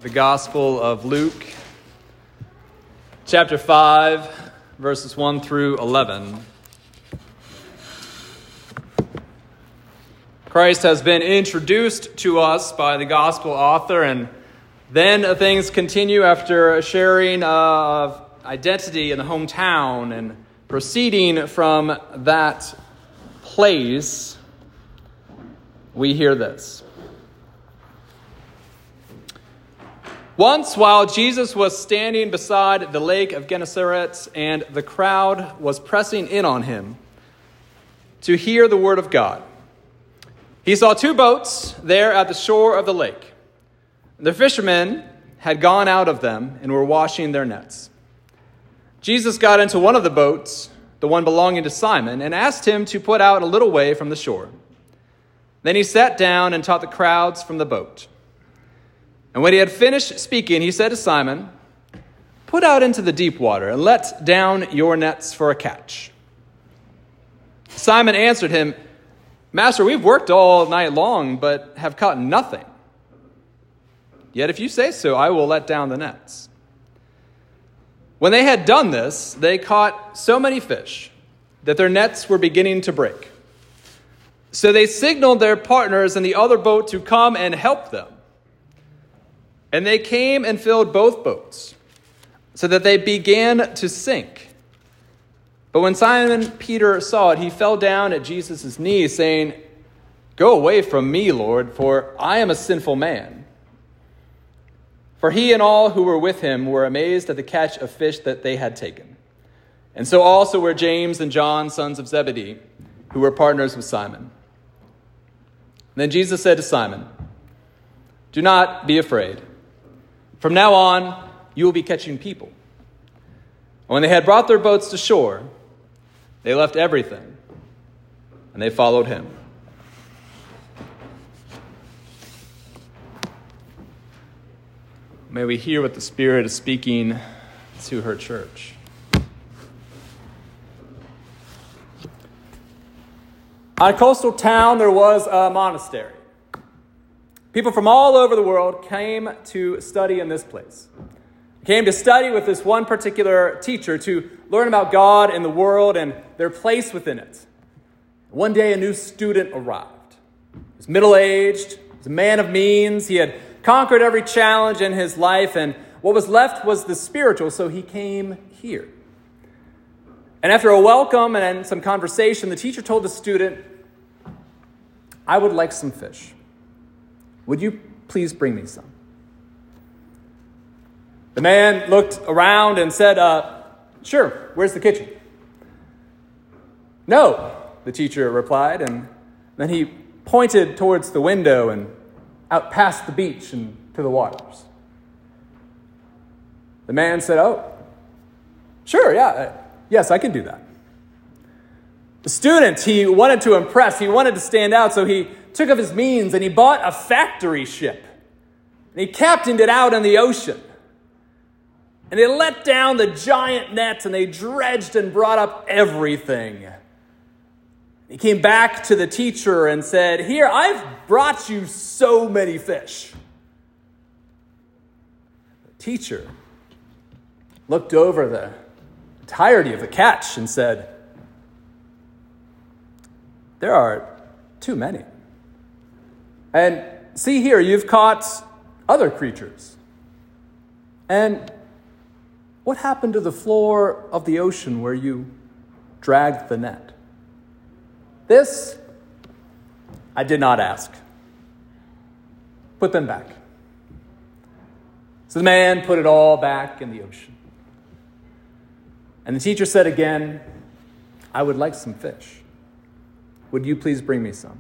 The Gospel of Luke, chapter 5, verses 1 through 11. Christ has been introduced to us by the Gospel author, and then things continue after sharing of identity in the hometown and proceeding from that place. We hear this. Once, while Jesus was standing beside the lake of Gennesaret, and the crowd was pressing in on him to hear the word of God, he saw two boats there at the shore of the lake. The fishermen had gone out of them and were washing their nets. Jesus got into one of the boats, the one belonging to Simon, and asked him to put out a little way from the shore. Then he sat down and taught the crowds from the boat. And when he had finished speaking, he said to Simon, "Put out into the deep water and let down your nets for a catch." Simon answered him, "Master, we've worked all night long, but have caught nothing. Yet if you say so, I will let down the nets." When they had done this, they caught so many fish that their nets were beginning to break. So they signaled their partners in the other boat to come and help them. And they came and filled both boats, so that they began to sink. But when Simon Peter saw it, he fell down at Jesus' knees, saying, "Go away from me, Lord, for I am a sinful man." For he and all who were with him were amazed at the catch of fish that they had taken. And so also were James and John, sons of Zebedee, who were partners with Simon. Then Jesus said to Simon, "Do not be afraid. From now on, you will be catching people." When they had brought their boats to shore, they left everything, and they followed him. May we hear what the Spirit is speaking to her church. On a coastal town, there was a monastery. People from all over the world came to study in this place. They came to study with this one particular teacher to learn about God and the world and their place within it. One day, a new student arrived. He was middle-aged, he was a man of means. He had conquered every challenge in his life, and what was left was the spiritual, so he came here. And after a welcome and some conversation, the teacher told the student, "I would like some fish. Would you please bring me some?" The man looked around and said, "Sure, where's the kitchen?" "No," the teacher replied, and then he pointed towards the window and out past the beach and to the waters. The man said, "Oh, sure, yes, I can do that." The student, he wanted to impress, he wanted to stand out, so he took of his means and he bought a factory ship. And he captained it out in the ocean. And they let down the giant nets and they dredged and brought up everything. He came back to the teacher and said, "Here, I've brought you so many fish." The teacher looked over the entirety of the catch and said, "There are too many. And see here, you've caught other creatures. And what happened to the floor of the ocean where you dragged the net? This I did not ask. Put them back." So the man put it all back in the ocean. And the teacher said again, "I would like some fish. Would you please bring me some?"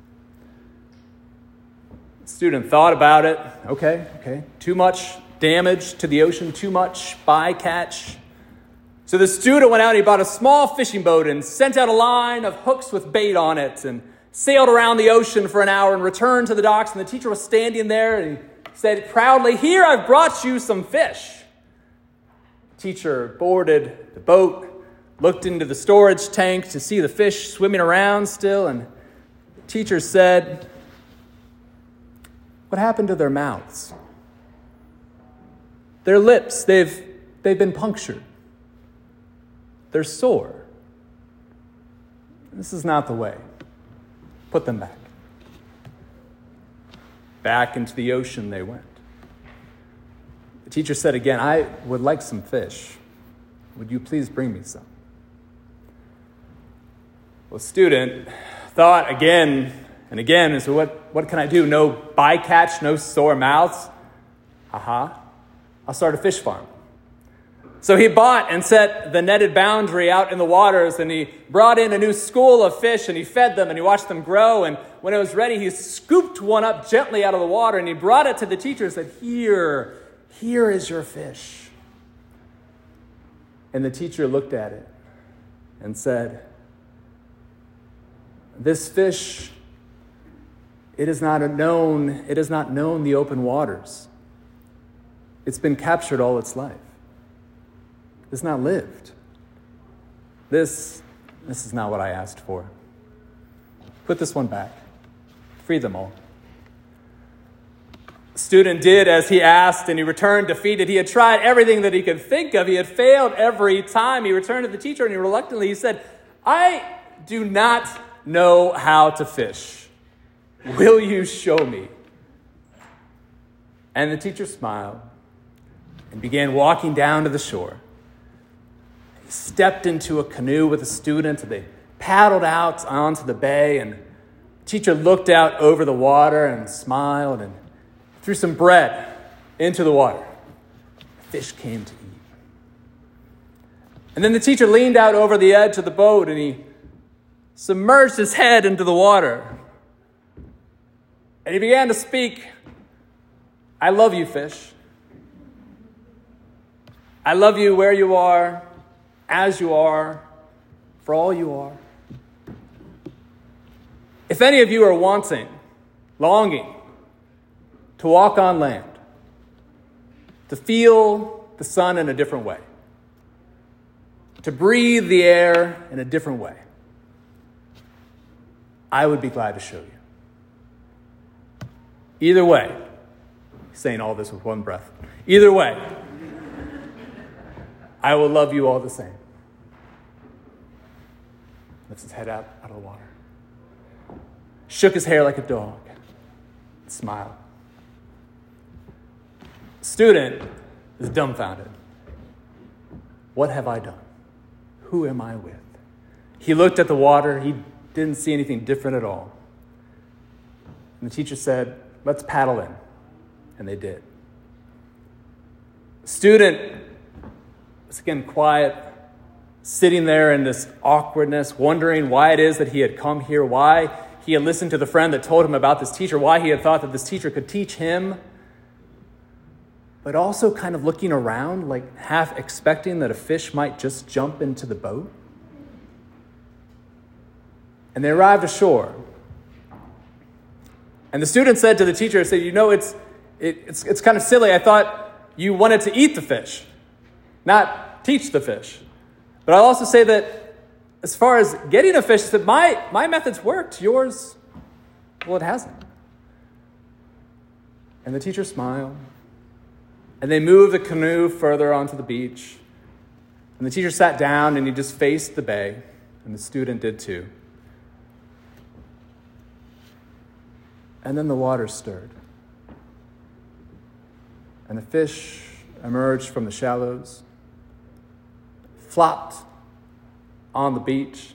The student thought about it. Okay. Too much damage to the ocean, too much bycatch. So the student went out and he bought a small fishing boat and sent out a line of hooks with bait on it and sailed around the ocean for an hour and returned to the docks. And the teacher was standing there and he said proudly, "Here, I've brought you some fish." The teacher boarded the boat, looked into the storage tank to see the fish swimming around still, and the teacher said, "What happened to their mouths?" Their lips, they've been punctured. They're sore. This is not the way. Put them back. Back into the ocean they went. The teacher said again, I would like some fish. Would you please bring me some? Well, the student thought again and again, and so what can I do? No bycatch, no sore mouths? I'll start a fish farm. So he bought and set the netted boundary out in the waters, and he brought in a new school of fish, and he fed them, and he watched them grow, and when it was ready, he scooped one up gently out of the water, and he brought it to the teacher and said, here is your fish. And the teacher looked at it and said, this fish, it has not known the open waters. It's been captured all its life. It's not lived. This is not what I asked for. Put this one back. Free them all. The student did as he asked, and he returned defeated. He had tried everything that he could think of. He had failed every time. He returned to the teacher, and he said, I do not know how to fish. Will you show me? And the teacher smiled and began walking down to the shore. He stepped into a canoe with a student, and they paddled out onto the bay, and the teacher looked out over the water and smiled and threw some bread into the water. The fish came to eat. And then the teacher leaned out over the edge of the boat, and he submerged his head into the water. And he began to speak, I love you, fish. I love you where you are, as you are, for all you are. If any of you are longing to walk on land, to feel the sun in a different way, to breathe the air in a different way, I would be glad to show you. Either way, saying all this with one breath, either way, I will love you all the same. Lifts his head out of the water. Shook his hair like a dog. Smiled. The student is dumbfounded. What have I done? Who am I with? He looked at the water. He didn't see anything different at all. And the teacher said, let's paddle in. And they did. The student was again quiet, sitting there in this awkwardness, wondering why it is that he had come here, why he had listened to the friend that told him about this teacher, why he had thought that this teacher could teach him, but also kind of looking around, like half expecting that a fish might just jump into the boat. And they arrived ashore. And the student said to the teacher, it's kind of silly. I thought you wanted to eat the fish, not teach the fish. But I'll also say that as far as getting a fish, that my methods worked. Yours, well, it hasn't. And the teacher smiled. And they moved the canoe further onto the beach. And the teacher sat down and he just faced the bay. And the student did too. And then the water stirred. And the fish emerged from the shallows, flopped on the beach,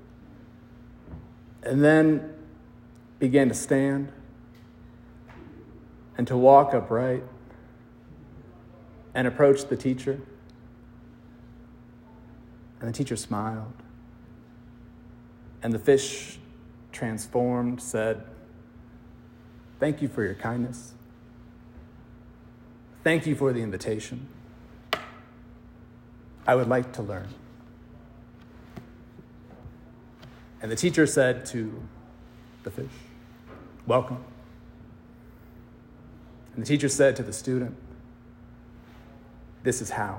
and then began to stand and to walk upright and approach the teacher. And the teacher smiled. And the fish, transformed, said, thank you for your kindness. Thank you for the invitation. I would like to learn. And the teacher said to the fish, welcome. And the teacher said to the student, this is how.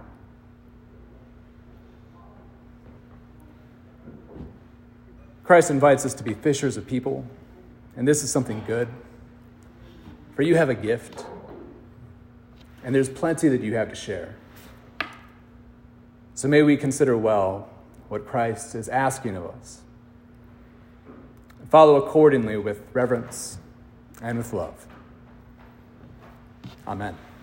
Christ invites us to be fishers of people, and this is something good. For you have a gift. and there's plenty that you have to share. So may we consider well what Christ is asking of us. Follow accordingly with reverence and with love. Amen.